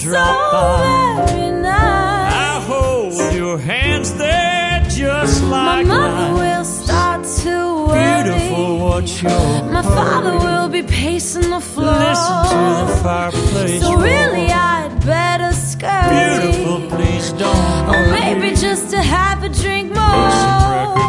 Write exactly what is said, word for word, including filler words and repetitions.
drop by. very nice. I hold your hands there just like My mother mine. will start to worry. Beautiful, what's your My father will be pacing the floor. Listen to the fireplace So roar. really I'd better scurry. Beautiful, please don't Or worry. maybe just to have a drink Put some more. records